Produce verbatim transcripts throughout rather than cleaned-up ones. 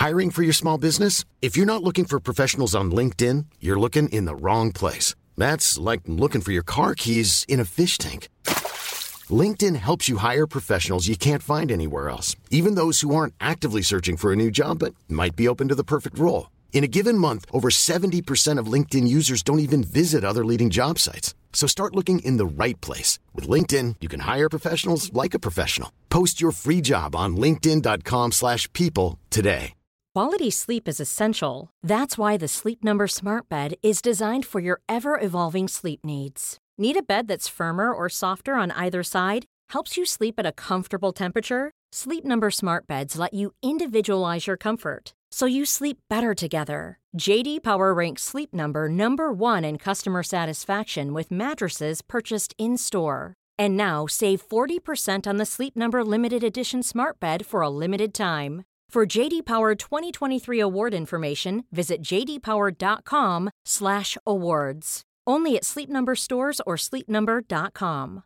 Hiring for your small business? If you're not looking for professionals on LinkedIn, you're looking in the wrong place. That's like looking for your car keys in a fish tank. LinkedIn helps you hire professionals you can't find anywhere else, even those who aren't actively searching for a new job but might be open to the perfect role. In a given month, over seventy percent of LinkedIn users don't even visit other leading job sites. So start looking in the right place. With LinkedIn, you can hire professionals like a professional. Post your free job on linkedin.com slash people today. Quality sleep is essential. That's why the Sleep Number Smart Bed is designed for your ever-evolving sleep needs. Need a bed that's firmer or softer on either side? Helps you sleep at a comfortable temperature? Sleep Number Smart Beds let you individualize your comfort, so you sleep better together. J D Power ranks Sleep Number number one in customer satisfaction with mattresses purchased in-store. And now, save forty percent on the Sleep Number Limited Edition Smart Bed for a limited time. For J D Power twenty twenty-three award information, visit jdpower.com slash awards. Only at Sleep Number stores or sleep number dot com.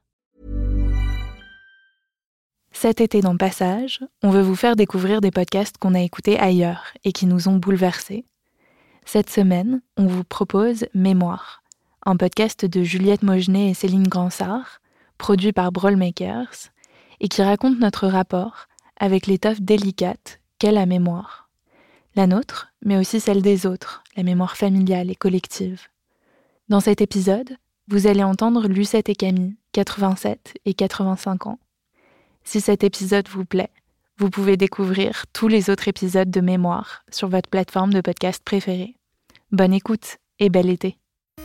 Cet été dans Passage, on veut vous faire découvrir des podcasts qu'on a écoutés ailleurs et qui nous ont bouleversés. Cette semaine, on vous propose Mémoire, un podcast de Juliette Mogenet et Céline Gransart, produit par Brawlmakers, et qui raconte notre rapport avec l'étoffe délicate qu'est la mémoire. La nôtre, mais aussi celle des autres, la mémoire familiale et collective. Dans cet épisode, vous allez entendre Lucette et Camille, quatre-vingt-sept et quatre-vingt-cinq ans. Si cet épisode vous plaît, vous pouvez découvrir tous les autres épisodes de Mémoire sur votre plateforme de podcast préférée. Bonne écoute et bel été.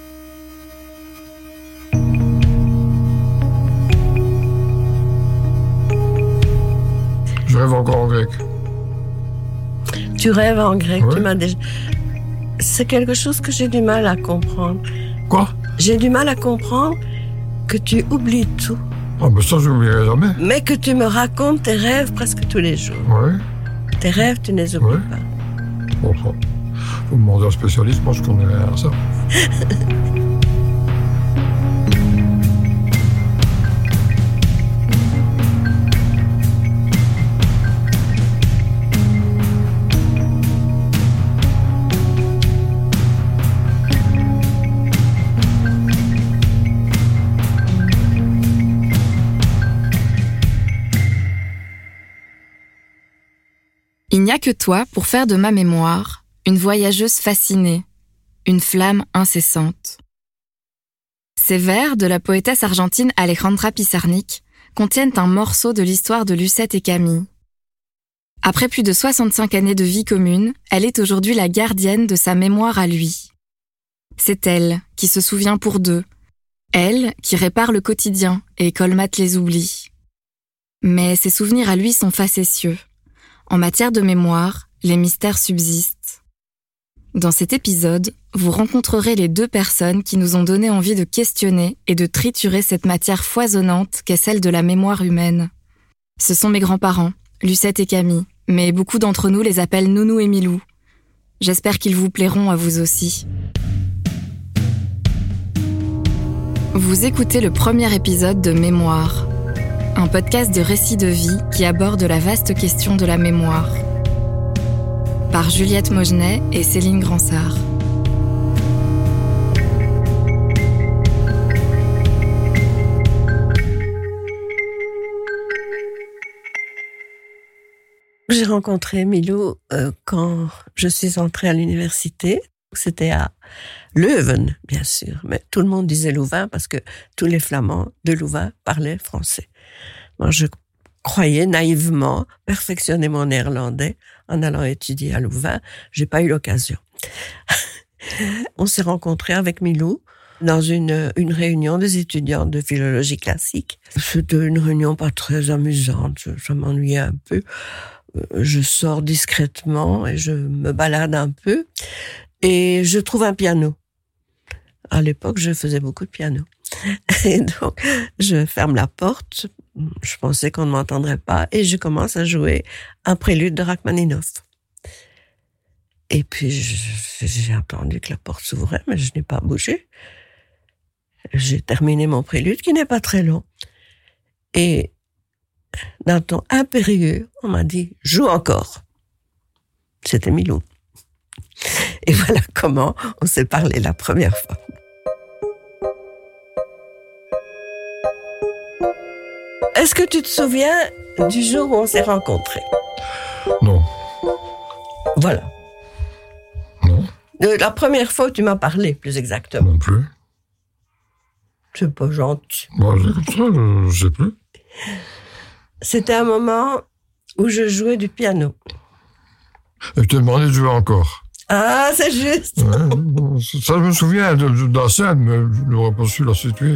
Je rêve encore en grec. Tu rêves en grec, ouais. Tu m'as déjà... C'est quelque chose que j'ai du mal à comprendre. Quoi? J'ai du mal à comprendre que tu oublies tout. Ah ben ça, je n'oublierai jamais. Mais que tu me racontes tes rêves presque tous les jours. Oui. Tes rêves, tu ne les oublies ouais. pas. Bon, ça, faut me demander à un spécialiste, moi je connais rien à ça. Il n'y a que toi pour faire de ma mémoire une voyageuse fascinée, une flamme incessante. Ces vers de la poétesse argentine Alejandra Pizarnik contiennent un morceau de l'histoire de Lucette et Camille. Après plus de soixante-cinq années de vie commune, elle est aujourd'hui la gardienne de sa mémoire à lui. C'est elle qui se souvient pour deux, elle qui répare le quotidien et colmate les oublis. Mais ses souvenirs à lui sont facétieux. En matière de mémoire, les mystères subsistent. Dans cet épisode, vous rencontrerez les deux personnes qui nous ont donné envie de questionner et de triturer cette matière foisonnante qu'est celle de la mémoire humaine. Ce sont mes grands-parents, Lucette et Camille, mais beaucoup d'entre nous les appellent Nounou et Milou. J'espère qu'ils vous plairont à vous aussi. Vous écoutez le premier épisode de Mémoire, un podcast de récits de vie qui aborde la vaste question de la mémoire. Par Juliette Mogenet et Céline Gransart. J'ai rencontré Milou euh, quand je suis entrée à l'université. C'était à Leuven, bien sûr, mais tout le monde disait Louvain parce que tous les Flamands de Louvain parlaient français. Moi, je croyais naïvement perfectionner mon néerlandais en allant étudier à Louvain. J'ai pas eu l'occasion. On s'est rencontrés avec Milou dans une, une réunion des étudiants de philologie classique. C'était une réunion pas très amusante, je, je m'ennuyais un peu. Je sors discrètement et je me balade un peu et je trouve un piano. À l'époque, je faisais beaucoup de piano. Et donc, je ferme la porte. Je pensais qu'on ne m'entendrait pas et je commence à jouer un prélude de Rachmaninoff. Et puis, je, j'ai entendu que la porte s'ouvrait, mais je n'ai pas bougé. J'ai terminé mon prélude, qui n'est pas très long. Et d'un ton impérieux, on m'a dit « Joue encore ». C'était Milou. Et voilà comment on s'est parlé la première fois. Est-ce que tu te souviens du jour où on s'est rencontrés? Non. Voilà. Non. De la première fois où tu m'as parlé, plus exactement. Non plus. C'est pas gentil. Bon, comme ça, je, je sais plus. C'était un moment où je jouais du piano. Et je t'ai demandé de jouer encore. Ah, c'est juste. Ouais, ça, je me souviens de, de, de la scène, mais je n'aurais pas su la situer.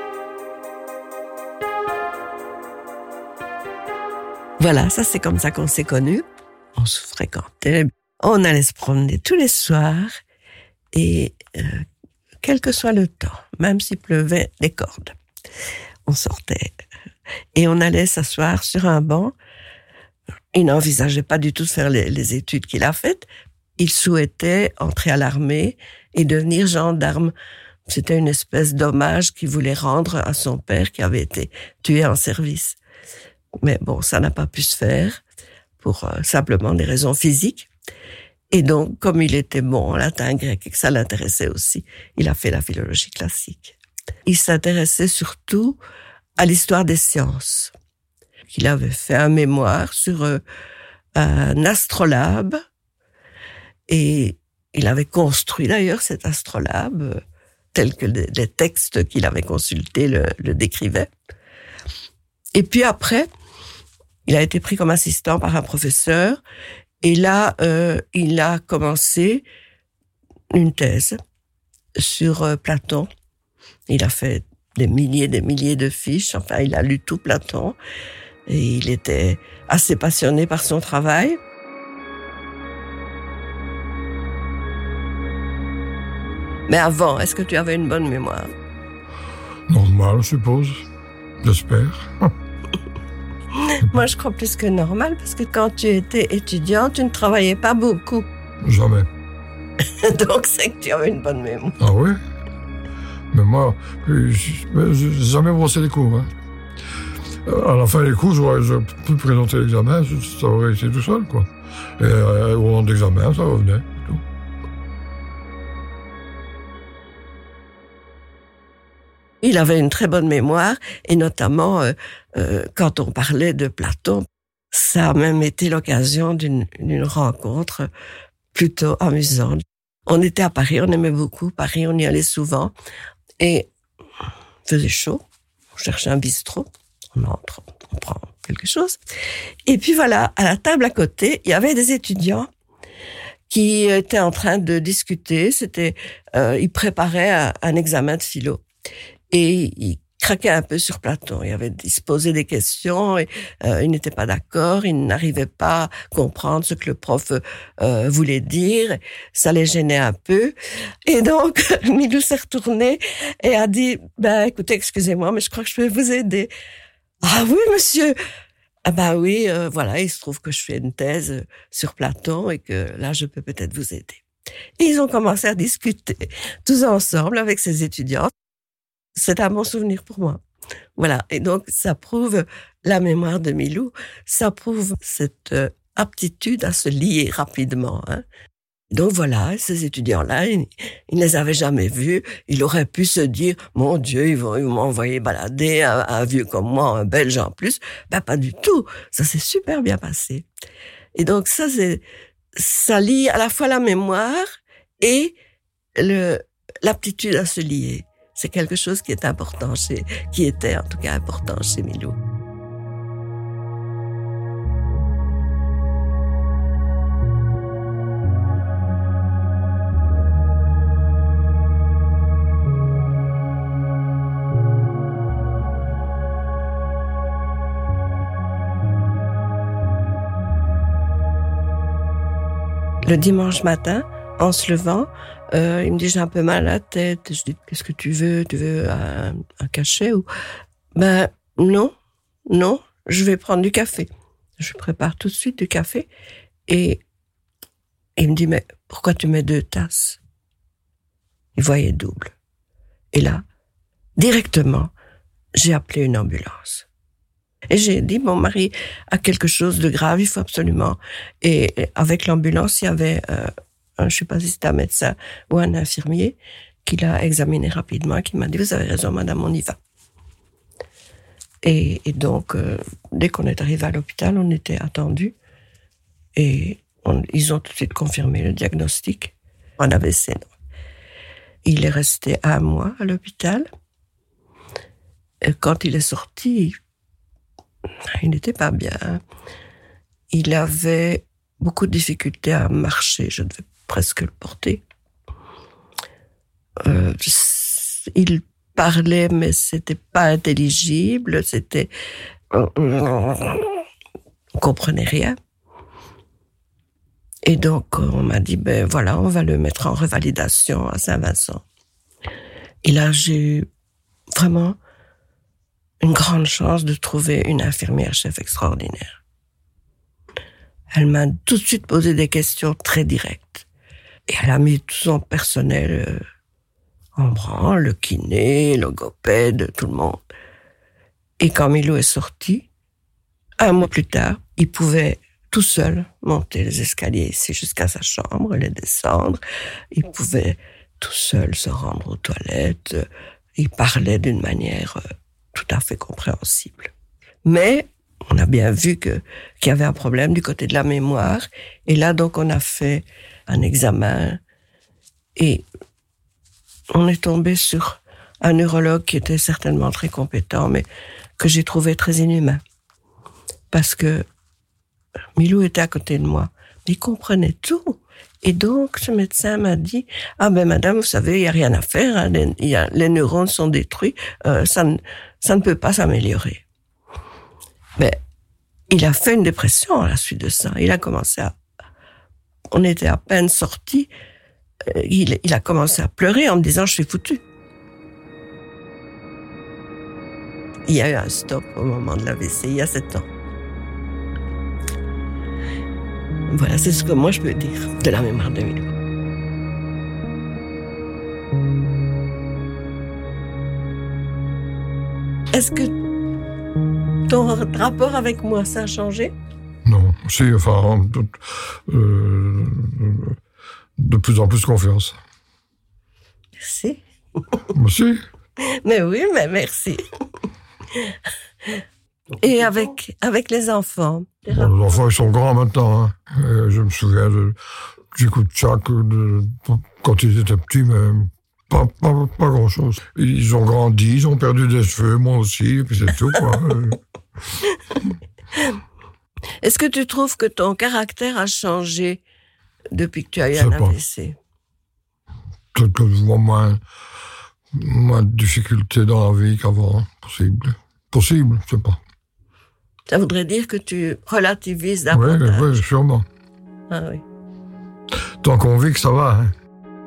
Voilà, ça c'est comme ça qu'on s'est connus. On se fréquentait, on allait se promener tous les soirs et euh, quel que soit le temps, même s'il pleuvait des cordes, on sortait et on allait s'asseoir sur un banc. Il n'envisageait pas du tout de faire les, les études qu'il a faites. Il souhaitait entrer à l'armée et devenir gendarme. C'était une espèce d'hommage qu'il voulait rendre à son père qui avait été tué en service. Mais bon, ça n'a pas pu se faire pour euh, simplement des raisons physiques. Et donc, comme il était bon en latin, grec et que ça l'intéressait aussi, il a fait la philologie classique. Il s'intéressait surtout à l'histoire des sciences. Il avait fait un mémoire sur euh, un astrolabe et il avait construit d'ailleurs cet astrolabe euh, tel que les, les textes qu'il avait consultés le, le décrivaient. Et puis après, il a été pris comme assistant par un professeur et là, euh, il a commencé une thèse sur euh, Platon. Il a fait des milliers et des milliers de fiches, enfin, il a lu tout Platon et il était assez passionné par son travail. Mais avant, est-ce que tu avais une bonne mémoire? Normal, je suppose. J'espère. Moi, je crois plus que normal, parce que quand tu étais étudiant, tu ne travaillais pas beaucoup. Jamais. Donc, c'est que tu avais une bonne mémoire. Ah oui? Mais moi, je n'ai jamais brossé les cours. Hein. À la fin des cours, j'aurais pu présenter l'examen, ça aurait été tout seul, quoi. Et euh, au moment de l'examen, ça revenait. Tout. Il avait une très bonne mémoire, et notamment euh, euh, quand on parlait de Platon, ça a même été l'occasion d'une, d'une rencontre plutôt amusante. On était à Paris, on aimait beaucoup Paris, on y allait souvent, et il faisait chaud, on cherchait un bistrot, on entre, on prend quelque chose, et puis voilà, à la table à côté, il y avait des étudiants qui étaient en train de discuter, c'était, euh, ils préparaient un, un examen de philo. Et il craquait un peu sur Platon. Il, avait, il se posait des questions et euh, il n'était pas d'accord. Il n'arrivait pas à comprendre ce que le prof euh, voulait dire. Ça les gênait un peu. Et donc, Milou s'est retourné et a dit, ben, écoutez, excusez-moi, mais je crois que je peux vous aider. Ah oui, monsieur. Ah ben oui, euh, voilà, il se trouve que je fais une thèse sur Platon et que là, je peux peut-être vous aider. Et ils ont commencé à discuter tous ensemble avec ces étudiants. C'est un bon souvenir pour moi. Voilà. Et donc, ça prouve la mémoire de Milou. Ça prouve cette euh, aptitude à se lier rapidement. Hein. Donc voilà, ces étudiants-là, ils ne les avaient jamais vus. Il aurait pu se dire, mon Dieu, ils vont, ils vont m'envoyer balader un, un vieux comme moi, un Belge en plus. Ben, pas du tout. Ça s'est super bien passé. Et donc, ça, c'est, ça lie à la fois la mémoire et le, l'aptitude à se lier. C'est quelque chose qui est important chez, qui était en tout cas important chez Milou. Le dimanche matin, en se levant, euh, il me dit, j'ai un peu mal à la tête. Je dis, qu'est-ce que tu veux? Tu veux un, un cachet ou? Ben, non, non, je vais prendre du café. Je prépare tout de suite du café et il me dit, mais pourquoi tu mets deux tasses? Il voyait double. Et là, directement, j'ai appelé une ambulance. Et j'ai dit, mon mari a quelque chose de grave, il faut absolument. Et avec l'ambulance, il y avait, euh, un, je ne sais pas si c'était un médecin ou un infirmier, qui l'a examiné rapidement, qui m'a dit, vous avez raison, madame, on y va. Et, et donc, euh, dès qu'on est arrivé à l'hôpital, on était attendus. Et on, ils ont tout de suite confirmé le diagnostic. Un A V C. Il est resté un mois à l'hôpital. Et quand il est sorti, il n'était pas bien. Il avait beaucoup de difficultés à marcher. Je devais presque le porter. Euh, il parlait, mais c'était pas intelligible. C'était, on comprenait rien. Et donc, on m'a dit, ben voilà, on va le mettre en revalidation à Saint-Vincent. Et là, j'ai eu vraiment une grande chance de trouver une infirmière chef extraordinaire. Elle m'a tout de suite posé des questions très directes. Et elle a mis tout son personnel euh, en branle, le kiné, le logopède, tout le monde. Et quand Milou est sorti, un mois plus tard, il pouvait tout seul monter les escaliers ici jusqu'à sa chambre, les descendre. Il pouvait tout seul se rendre aux toilettes. Il parlait d'une manière euh, tout à fait compréhensible. Mais on a bien vu que, qu'il y avait un problème du côté de la mémoire. Et là, donc, on a fait un examen et on est tombé sur un neurologue qui était certainement très compétent, mais que j'ai trouvé très inhumain. Parce que Milou était à côté de moi. Il comprenait tout. Et donc, ce médecin m'a dit, « Ah ben madame, vous savez, il n'y a rien à faire, hein, les, y a, les neurones sont détruits, euh, ça, ne, ça ne peut pas s'améliorer. » Mais il a fait une dépression à la suite de ça. Il a commencé à... On était à peine sortis. Il, il a commencé à pleurer en me disant « Je suis foutu ». Il y a eu un stop au moment de l'A V C, il y a sept ans. Voilà, c'est ce que moi je peux dire de la mémoire de Milou. Est-ce que ton rapport avec moi, ça a changé? Non, si, enfin, de, euh, de plus en plus confiance. Merci. Merci. Mais oui, mais merci. Et avec, avec les enfants? Les, bon, les enfants, ils sont grands maintenant. Hein. Et je me souviens de, du coup de Tchak, de, quand ils étaient petits, mais pas, pas, pas grand-chose. Ils ont grandi, ils ont perdu des cheveux, moi aussi, et puis c'est tout, quoi. Est-ce que tu trouves que ton caractère a changé depuis que tu as eu un A V C? Peut-être que je vois moins, moins de difficultés dans la vie qu'avant, possible. Possible, je sais pas. Ça voudrait dire que tu relativises davantage. Oui, oui, sûrement. Ah oui. Tant qu'on vit que ça va, hein.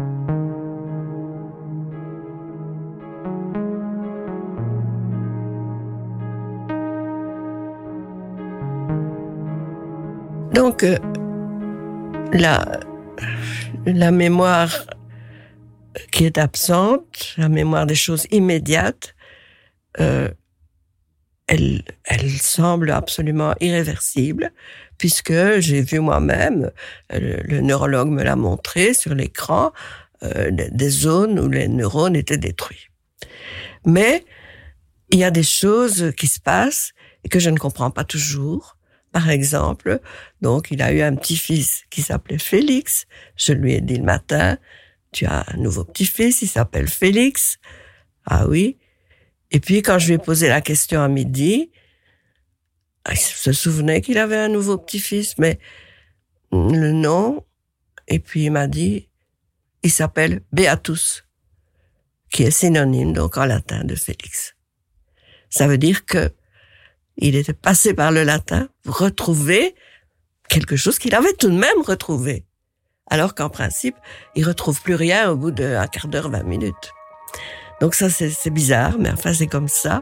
Donc, euh, la, la mémoire qui est absente, la mémoire des choses immédiates, euh, elle, elle semble absolument irréversible, puisque j'ai vu moi-même, le, le neurologue me l'a montré sur l'écran, euh, des zones où les neurones étaient détruits. Mais il y a des choses qui se passent et que je ne comprends pas toujours. Par exemple, donc il a eu un petit-fils qui s'appelait Félix. Je lui ai dit le matin, tu as un nouveau petit-fils, il s'appelle Félix. Ah oui. Et puis quand je lui ai posé la question à midi, il se souvenait qu'il avait un nouveau petit-fils, mais le nom, et puis il m'a dit, il s'appelle Beatus, qui est synonyme donc en latin de Félix. Ça veut dire que il était passé par le latin pour retrouver quelque chose qu'il avait tout de même retrouvé. Alors qu'en principe, il retrouve plus rien au bout d'un quart d'heure, vingt minutes. Donc ça, c'est, c'est bizarre, mais enfin, c'est comme ça.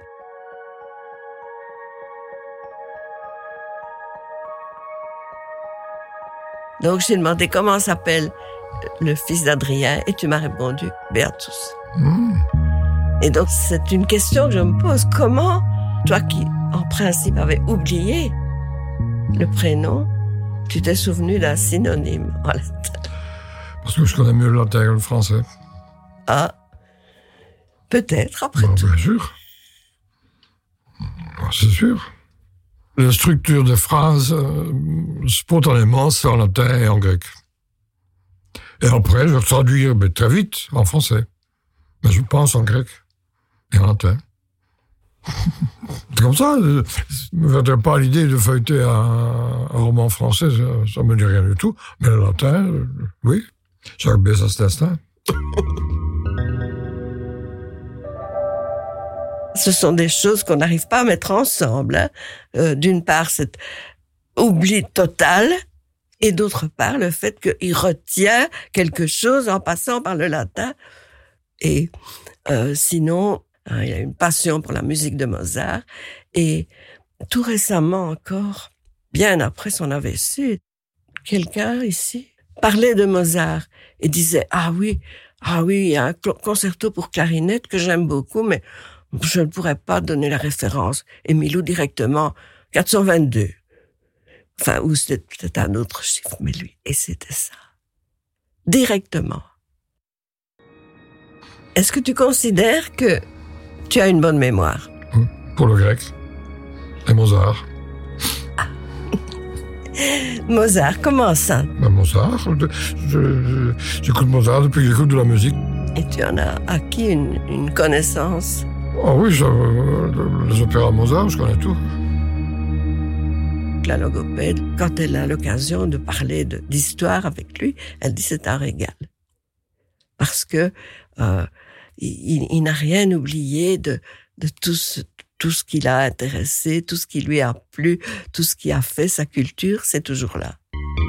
Donc j'ai demandé comment s'appelle le fils d'Adrien et tu m'as répondu Beatus. Mmh. Et donc c'est une question que je me pose. Comment, toi qui en principe, avait oublié le prénom, tu t'es souvenu d'un synonyme en latin. Parce que je connais mieux le latin que le français. Ah, peut-être, après Bon, tout. bien sûr. C'est sûr. La structure des phrases, euh, spontanément, c'est en latin et en grec. Et après, je traduis mais très vite en français. Mais je pense en grec et en latin. C'est comme ça. Je ne me viendrait pas à l'idée de feuilleter un, un roman français, ça ne me dit rien du tout. Mais le latin, euh, oui. Jacques Bessas d'Estaing. Ce sont des choses qu'on n'arrive pas à mettre ensemble. Hein. Euh, d'une part, cet oubli total, et d'autre part, le fait qu'il retient quelque chose en passant par le latin. Et euh, sinon, hein, il a une passion pour la musique de Mozart. Et tout récemment encore, bien après son A V C, quelqu'un ici parlait de Mozart et disait « Ah oui, ah oui, il y a un concerto pour clarinette que j'aime beaucoup, mais je ne pourrais pas donner la référence. » Et Milou directement, quatre cent vingt-deux. Enfin, ou c'était peut-être un autre chiffre, mais lui, et c'était ça. Directement. Est-ce que tu considères que tu as une bonne mémoire? Pour le grec. Et Mozart. Ah. Mozart, comment ça? Ben Mozart, je, je, j'écoute Mozart depuis que j'écoute de la musique. Et tu en as acquis une, une connaissance? Ah oui, je, les opéras Mozart, je connais tout. La logopède, quand elle a l'occasion de parler de, d'histoire avec lui, elle dit c'est un régal. Parce que euh, il, il n'a rien oublié de, de tout ce, tout ce qui l'a intéressé, tout ce qui lui a plu, tout ce qui a fait sa culture, c'est toujours là.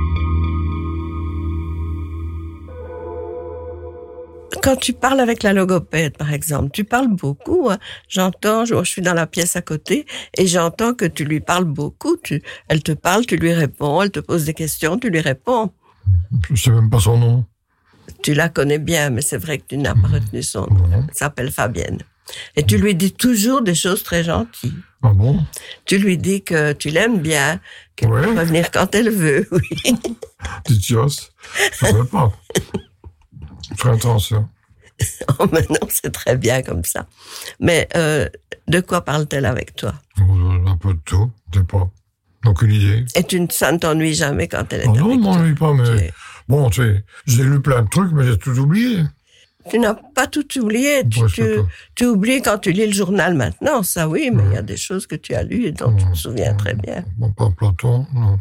Quand tu parles avec la logopède, par exemple, tu parles beaucoup. Hein. J'entends, je, je suis dans la pièce à côté et j'entends que tu lui parles beaucoup. Tu, elle te parle, tu lui réponds, elle te pose des questions, tu lui réponds. Je ne sais même pas son nom. Tu la connais bien, mais c'est vrai que tu n'as pas retenu son nom. Elle s'appelle Fabienne. Et tu lui dis toujours des choses très gentilles. Ah bon? Tu lui dis que tu l'aimes bien, qu'elle ouais. peut venir quand elle veut, oui. Titios, ça ne veut pas. Très attention. Oh, mais non, c'est très bien comme ça. Mais euh, de quoi parle-t-elle avec toi? Un peu de tout, je sais pas. Aucune idée. Et tu ne, ça ne t'ennuie jamais quand elle est oh, avec toi? Non, je m'ennuie pas, mais... Tu es... Bon, tu sais, j'ai lu plein de trucs, mais j'ai tout oublié. Tu n'as pas tout oublié. Tu, tu, tu oublies quand tu lis le journal maintenant, ça oui, mais il mmh. y a des choses que tu as lues et dont mmh. tu te souviens mmh. très bien. Bon, pas Platon, non.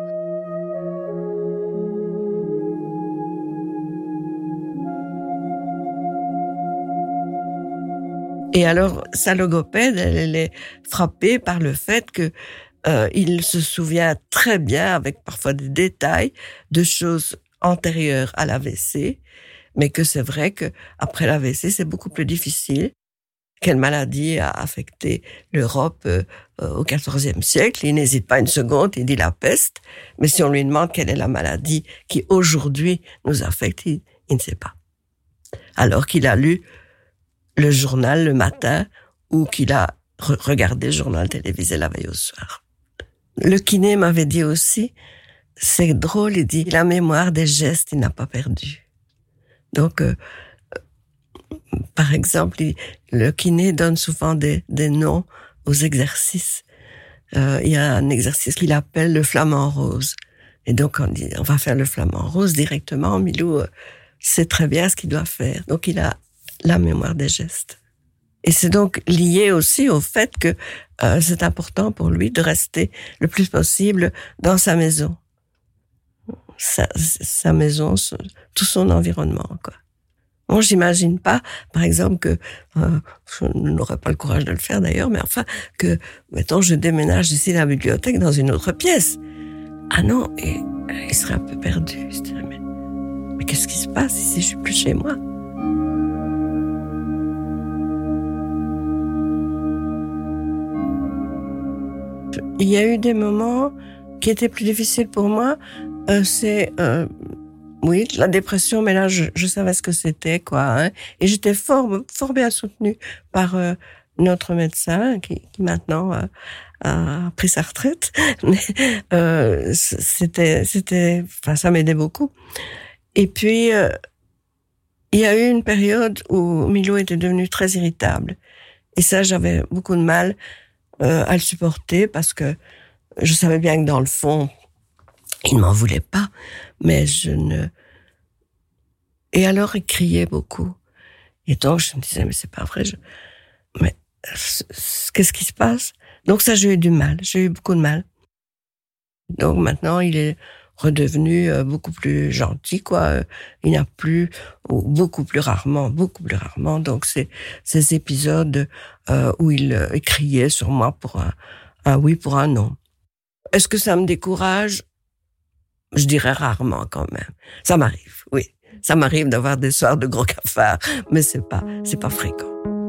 Et alors, sa logopède, elle, elle est frappée par le fait que euh, il se souvient très bien, avec parfois des détails, de choses antérieures à l'A V C, mais que c'est vrai que après l'A V C, c'est beaucoup plus difficile. Quelle maladie a affecté l'Europe euh, au quatorzième siècle? Il n'hésite pas une seconde, il dit la peste. Mais si on lui demande quelle est la maladie qui aujourd'hui nous affecte, il, il ne sait pas. Alors qu'il a lu le journal le matin ou qu'il a re- regardé le journal télévisé la veille au soir. Le kiné m'avait dit aussi, c'est drôle, il dit, la mémoire des gestes, il n'a pas perdu. Donc, euh, par exemple, il, le kiné donne souvent des, des noms aux exercices. Euh, il y a un exercice qu'il appelle le flamant rose. Et donc, on dit, on va faire le flamant rose directement. Milou euh, sait très bien ce qu'il doit faire. Donc, il a la mémoire des gestes. Et c'est donc lié aussi au fait que euh, c'est important pour lui de rester le plus possible dans sa maison. Sa, sa maison, tout son environnement, quoi. Bon, j'imagine pas, par exemple, que, euh, je n'aurais pas le courage de le faire d'ailleurs, mais enfin, que, mettons, je déménage d'ici la bibliothèque dans une autre pièce. Ah non, et, euh, il serait un peu perdu. Il se dirait, mais, mais qu'est-ce qui se passe ici? Je suis plus chez moi. Il y a eu des moments qui étaient plus difficiles pour moi. Euh, c'est, euh, oui, la dépression, mais là, je, je savais ce que c'était, quoi. Hein, et j'étais fort, fort bien soutenue par euh, notre médecin, qui, qui maintenant a, a pris sa retraite, mais euh, c'était, c'était, enfin, ça m'aidait beaucoup. Et puis, euh, il y a eu une période où Milo était devenu très irritable. Et ça, j'avais beaucoup de mal euh, à le supporter parce que je savais bien que dans le fond, il ne m'en voulait pas, mais je ne... Et alors, il criait beaucoup. Et donc, je me disais, mais c'est pas vrai, je... mais qu'est-ce qui se passe? Donc ça, j'ai eu du mal, j'ai eu beaucoup de mal. Donc maintenant, il est redevenu beaucoup plus gentil, quoi. Il n'y a plus, ou beaucoup plus rarement, beaucoup plus rarement. Donc c'est ces épisodes euh, où il, il criait sur moi pour un, un oui, pour un non. Est-ce que ça me décourage? Je dirais rarement quand même. Ça m'arrive, oui. Ça m'arrive d'avoir des soirs de gros cafards, mais c'est pas, c'est pas fréquent.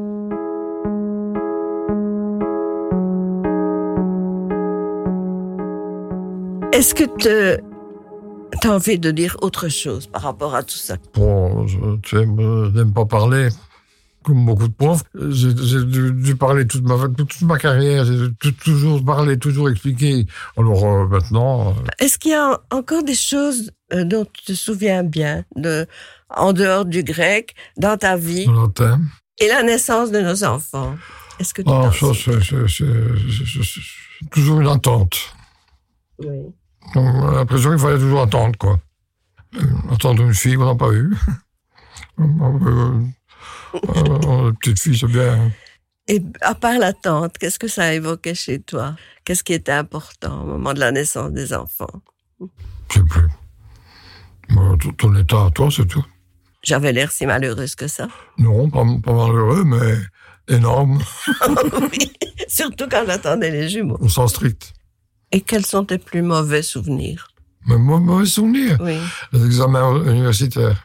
Est-ce que tu as envie de dire autre chose par rapport à tout ça? Bon, je n'aime pas parler, comme beaucoup de profs. J'ai, j'ai dû, dû parler toute ma, toute ma carrière, j'ai tout, toujours parlé, toujours expliqué. Alors euh, maintenant... Euh... Est-ce qu'il y a encore des choses euh, dont tu te souviens bien, de, en dehors du grec, dans ta vie? Dans le thème. Et la naissance de nos enfants? Est-ce que tu ah, t'en ça, c'est, c'est, c'est, c'est, c'est toujours une attente. Oui. Donc, on a l'impression qu'il fallait toujours attendre, quoi. Euh, attendre une fille, on n'a pas eu. euh, euh, petite fille, c'est bien. Et à part l'attente, qu'est-ce que ça a évoqué chez toi? Qu'est-ce qui était important au moment de la naissance des enfants? Je sais plus. Bon, ton état à toi, c'est tout. J'avais l'air si malheureuse que ça. Non, pas, pas malheureux, mais énorme. Oui, surtout quand j'attendais les jumeaux. Au sens strict. Et quels sont tes plus mauvais souvenirs? Mais moi, mauvais souvenirs? Oui. Les examens universitaires.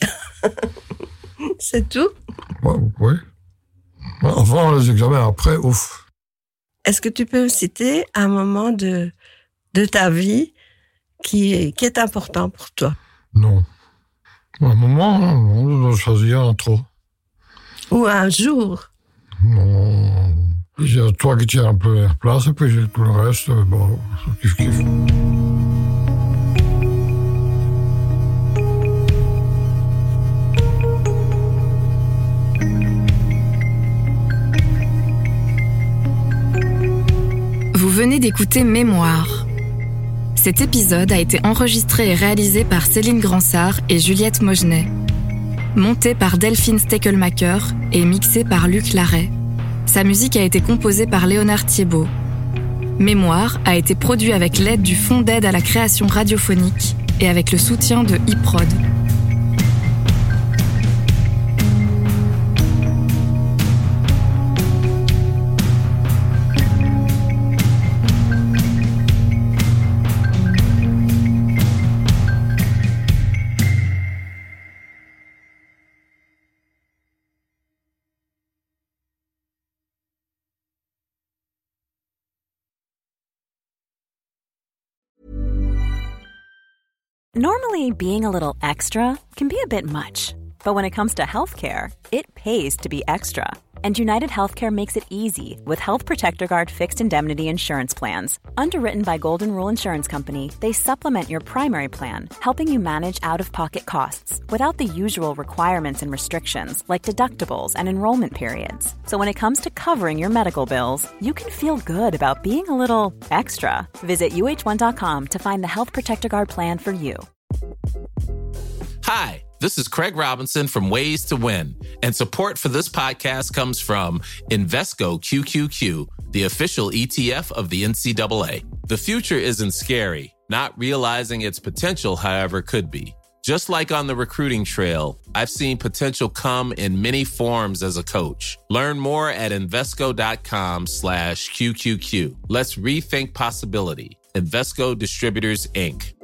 C'est tout? Ouais, oui. Enfin, les examens après, ouf. Est-ce que tu peux me citer un moment de, de ta vie qui est, qui est important pour toi? Non. Un moment, on doit choisir un trop. Ou un jour? Non. J'ai toi qui tiens un peu la place, et puis j'ai tout le reste, bon, kiff kiff. Vous venez d'écouter Mémoire. Cet épisode a été enregistré et réalisé par Céline Gransart et Juliette Mogenet. Monté par Delphine Steckelmacher et mixé par Luc Larrey. Sa musique a été composée par Léonard Thiebaud. Mémoire a été produit avec l'aide du Fonds d'aide à la création radiophonique et avec le soutien de iProd. Normally, being a little extra can be a bit much, but when it comes to healthcare, it pays to be extra. And United Healthcare makes it easy with Health Protector Guard fixed indemnity insurance plans. Underwritten by Golden Rule Insurance Company, they supplement your primary plan, helping you manage out-of-pocket costs without the usual requirements and restrictions like deductibles and enrollment periods. So when it comes to covering your medical bills, you can feel good about being a little extra. Visit U H one dot com to find the Health Protector Guard plan for you. Hi, this is Craig Robinson from Ways to Win, and support for this podcast comes from Invesco Q Q Q, the official E T F of the N C double A. The future isn't scary. Not realizing its potential, however, could be. Just like on the recruiting trail, I've seen potential come in many forms as a coach. Learn more at Invesco.com slash QQQ. Let's rethink possibility. Invesco Distributors, Incorporated.